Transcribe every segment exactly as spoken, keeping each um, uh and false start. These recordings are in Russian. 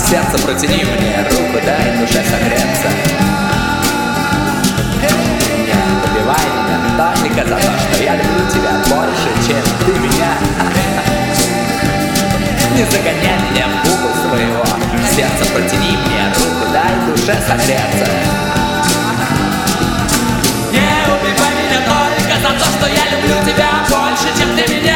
сердце протяни мне руку, дай душе согреться. Не убивай меня только за то, что я люблю тебя больше, чем ты меня. Не загоняй меня в угол своего, сердце протяни мне руку, дай душе согреться. Не убивай меня только за то, что я люблю тебя больше, чем ты меня.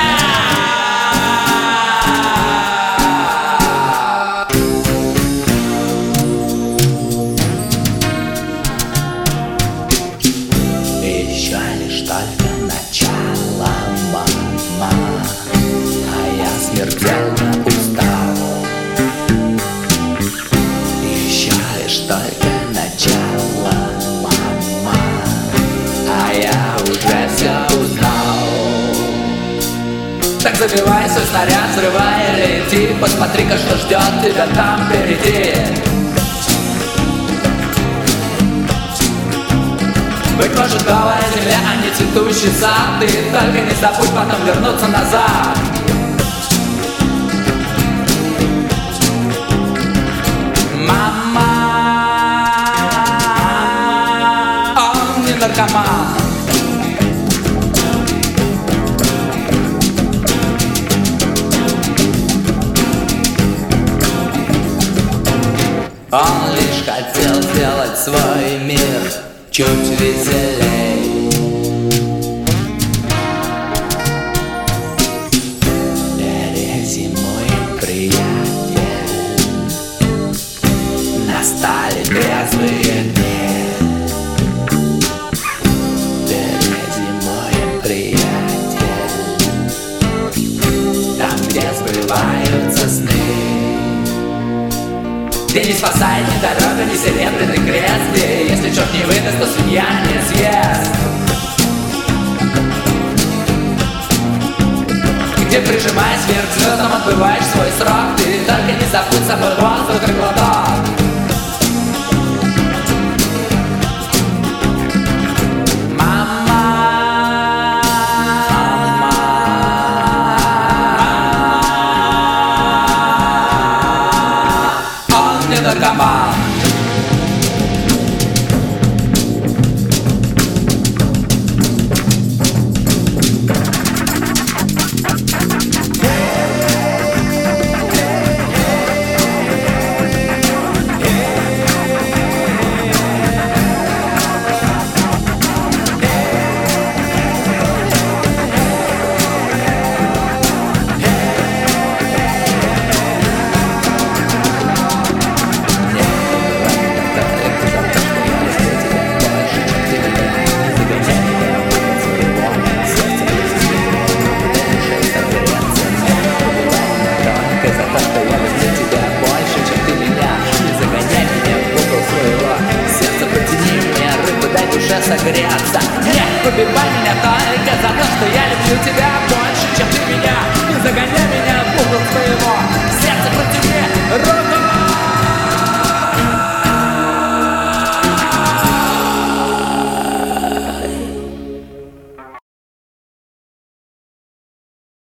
Еще лишь только начало, мама, а я смертельно устал. Еще лишь только начало, мама, а я уже все узнал. Так забивай свой снаряд, взрывай и лети, посмотри-ка, что ждет тебя там впереди. Быть может, голая земля, а не цветущий сад. Ты только не забудь потом вернуться назад. Мама, он не наркоман. Он лишь хотел сделать свой мир чуть веселей. Перезимуем, приятель, настали трезвые дни. Перезимуем, приятель, там, где сбываются сны, где не спасает ни дорога, ни серебряный крест, где если черт не выдаст, то свинья не съест, где, прижимаясь вверх к звездам, отбываешь свой срок. Ты только не забудь с собой воздух и глоток. Наркоман. Согреться. Не убивай меня только за то, что я люблю тебя больше, чем ты меня. Не загоняй меня в угол своего, сердце против мне, руку